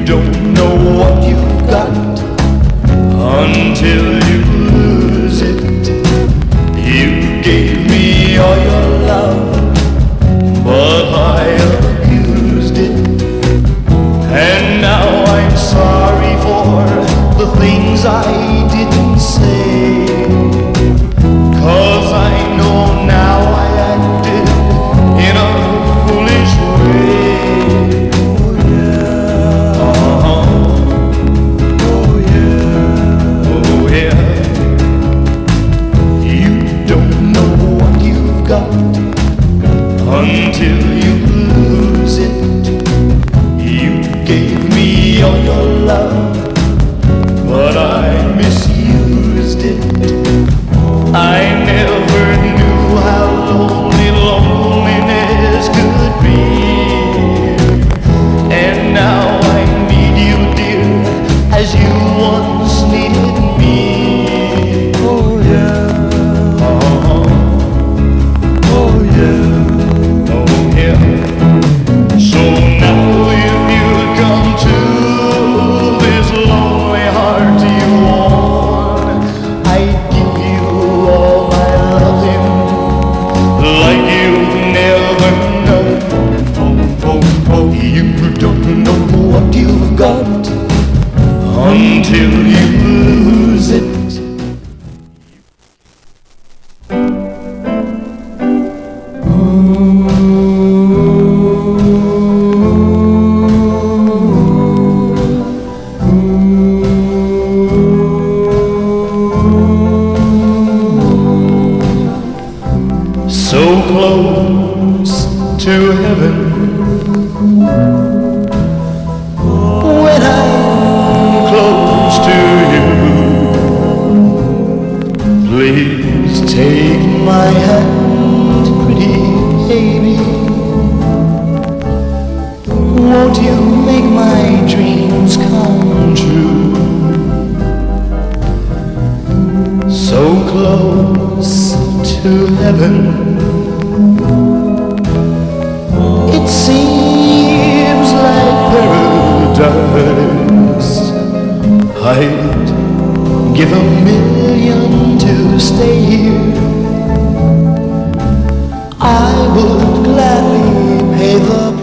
don't know what you've got until you lose it. You gave me all your love, but I abused it. And now I'm sorry for the things I didn't say, 'cause I know now I acted in a foolish way. Until you lose it. You gave me all your love, but I misused it. I never knew how lonely loneliness could be. And now I need you, dear, as you once needed me. Oh yeah. Oh yeah. So now if you'd come to this lonely heart you want, I'd give you all my loving like you've never known. You don't know what you've got until you lose it. So close to heaven when I'm close to you. Please take my hand, pretty baby. Won't you make my dreams come true? So close to heaven, it seems like paradise. I'd give $1,000,000 to stay here. I would gladly pay the